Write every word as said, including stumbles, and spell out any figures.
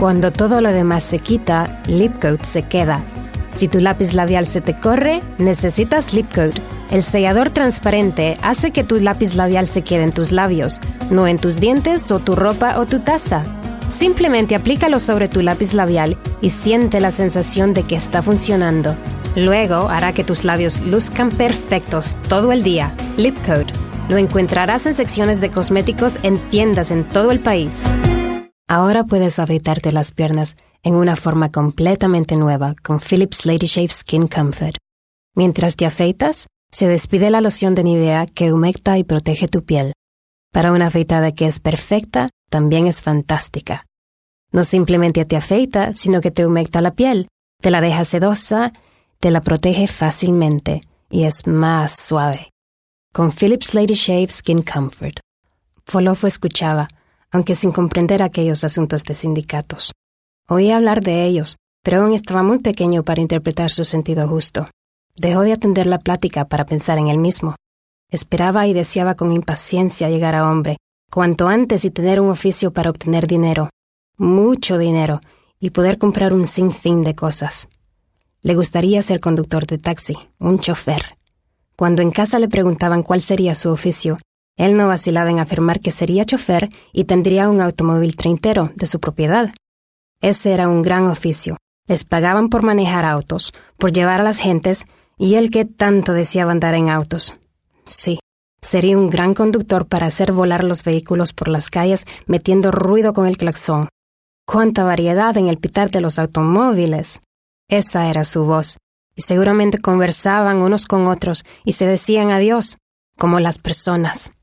Cuando todo lo demás se quita, Lip Coat se queda. Si tu lápiz labial se te corre, necesitas Lip Coat. El sellador transparente hace que tu lápiz labial se quede en tus labios, no en tus dientes o tu ropa o tu taza. Simplemente aplícalo sobre tu lápiz labial y siente la sensación de que está funcionando. Luego hará que tus labios luzcan perfectos todo el día. Lip Coat. Lo encontrarás en secciones de cosméticos en tiendas en todo el país. Ahora puedes afeitarte las piernas en una forma completamente nueva con Philips Lady Shave Skin Comfort. Mientras te afeitas, se despide la loción de Nivea que humecta y protege tu piel. Para una afeitada que es perfecta, también es fantástica. No simplemente te afeita, sino que te humecta la piel, te la deja sedosa, te la protege fácilmente y es más suave. Con Philips Lady Shave Skin Comfort. Folofo escuchaba, aunque sin comprender aquellos asuntos de sindicatos. Oía hablar de ellos, pero aún estaba muy pequeño para interpretar su sentido justo. Dejó de atender la plática para pensar en él mismo. Esperaba y deseaba con impaciencia llegar a hombre, cuanto antes y tener un oficio para obtener dinero, mucho dinero, y poder comprar un sinfín de cosas. Le gustaría ser conductor de taxi, un chofer. Cuando en casa le preguntaban cuál sería su oficio, él no vacilaba en afirmar que sería chofer y tendría un automóvil treintero de su propiedad. Ese era un gran oficio. Les pagaban por manejar autos, por llevar a las gentes, y él que tanto deseaba andar en autos. Sí, sería un gran conductor para hacer volar los vehículos por las calles metiendo ruido con el claxon. ¡Cuánta variedad en el pitar de los automóviles! Esa era su voz, y seguramente conversaban unos con otros y se decían adiós, como las personas.